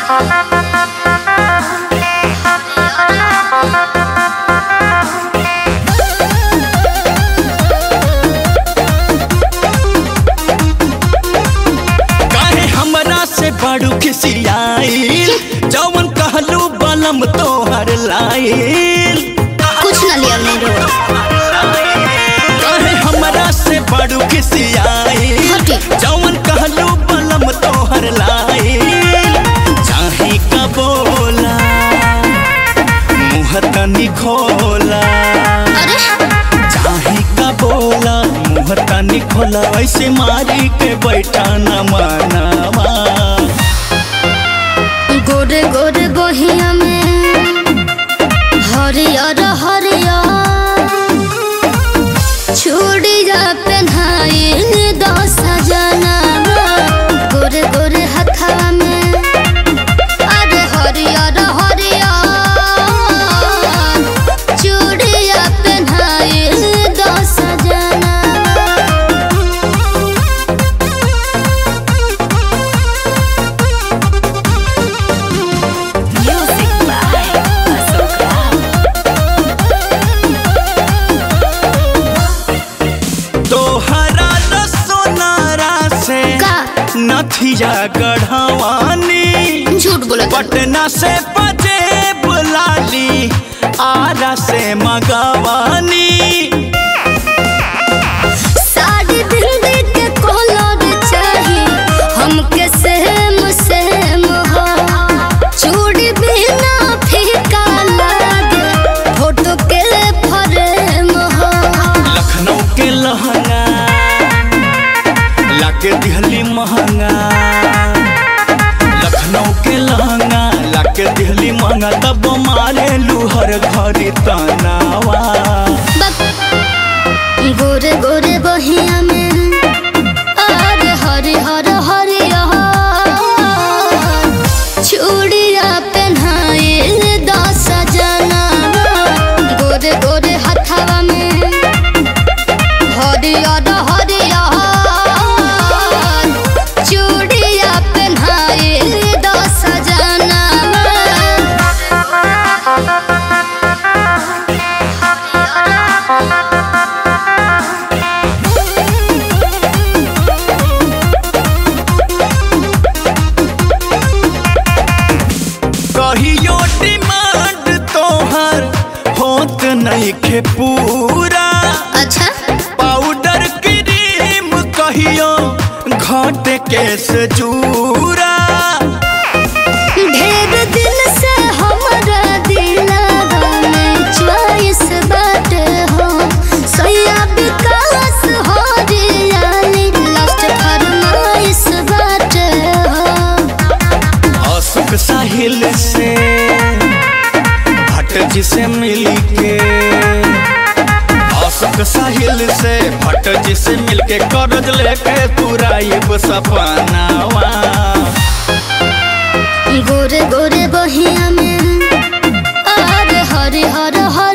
काहे हमरा से बड़ू खिसियाइल जवन कहलू बलम तोहर लाइल कुछ न लिया नहीं रो। काहे हमरा से बड़ू खिसियाइल जवन कहलू बलम तोहर लाइल चाहे का बोला मुँह तनी खोला चाहे का बोला मुँह तनी खोला ऐसे मारी के बैठा न मानावा गोरे गोरे बहिया में हरियर हरियर चूड़िया पहनाई 10 जनवा गोरे गोरे हथवा में अरे हरियर हरियर चूड़िया पहनाई 10 जनवा। तोहरा न सोनारा से नथिया गढ़वानी झूठ बोला पटना से पंजेब लाली आरा से मगवानी साड़ी बिंदी के कलर चाहिए हमके सेम सेम हो चूड़ी बिना फीका लागे फोटो के फ्रेम हो। लखनऊ के लहंगा लाके दिहली महंगा लखनऊ के लहंगा लाके दिहली महंगा तब मारे लूहर घरी तनावा गोरे गोरे बहिया में अरे हरिहर हरियर चूड़िया पहनाई 10 जनवा गोरे गोरे हथवा में हरियर हरियर चूड़िया पहनाई 10 जनवा। कहियो डिमांड तोहर होत नहीं खे पूरा अच्छा पाउडर क्रीम कहियो घट के से जूरा ढेर दिन से हमरा दिलवा में चॉइस बाटे हो सैया विकास हो रियाली लास्ट फरमाइश बाटे हो। अशोक साहिल से भट्ट जी से मिल के अशोक साहिल से भट्ट जी से मिलके कर्ज लेके पूरा ये सपनावा गोरे गोरे बहिया में अरे हरिहर हरियर